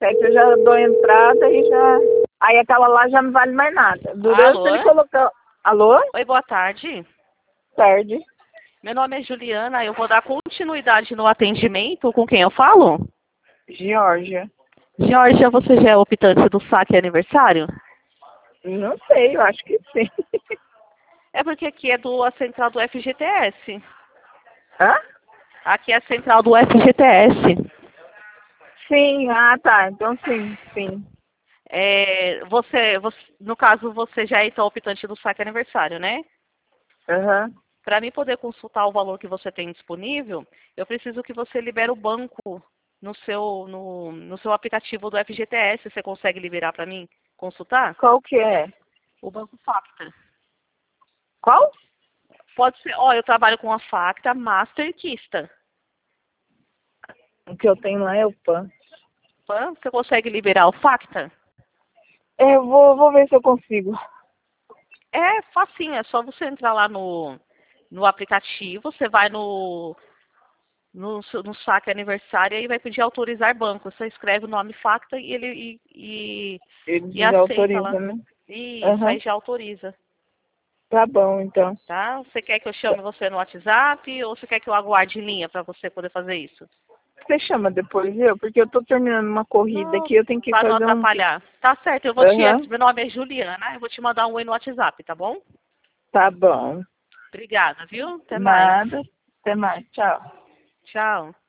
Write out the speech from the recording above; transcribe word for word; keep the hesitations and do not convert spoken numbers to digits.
É que eu já dou entrada e já... Aí aquela lá já não vale mais nada. Durante Alô? ele colocar... Alô? Oi, boa tarde. Tarde. Meu nome é Juliana, eu vou dar continuidade no atendimento. Com quem eu falo? Georgia. Georgia, você já é optante do saque aniversário? Não sei, eu acho que sim. É porque aqui é do, a central do F G T S. Hã? Aqui é a central do F G T S. Sim, ah tá. Então sim, sim. É, você, você, no caso, você já é então optante do saque aniversário, né? Aham. Para mim poder consultar o valor que você tem disponível, eu preciso que você libere o banco no seu, no, no seu aplicativo do F G T S. Você consegue liberar para mim consultar? Qual que é? O Banco Facta. Qual? Pode ser, ó, eu trabalho com a Facta, Master e Kista. O que eu tenho lá é o P A N. Pan, você consegue liberar o Facta? É, eu vou, vou ver se eu consigo. É facinho, é só você entrar lá no, no aplicativo, você vai no, no, seu- no saque aniversário e vai pedir autorizar banco. Você escreve o nome Facta e ele e, e, Ele e aceita desautoriza, lá. né? Isso, Aham. aí já autoriza, Tá bom, então. tá? Você quer que eu chame você no WhatsApp ou você quer que eu aguarde em linha para você poder fazer isso? Você chama depois eu? Porque eu tô terminando uma corrida Não, aqui, eu tenho que para não fazer um... atrapalhar. Tá certo, eu vou te. Aham. Meu nome é Juliana, eu vou te mandar um oi no WhatsApp, tá bom? Tá bom. Obrigada, viu? Até mais. Nada. Até mais. Tchau. Tchau.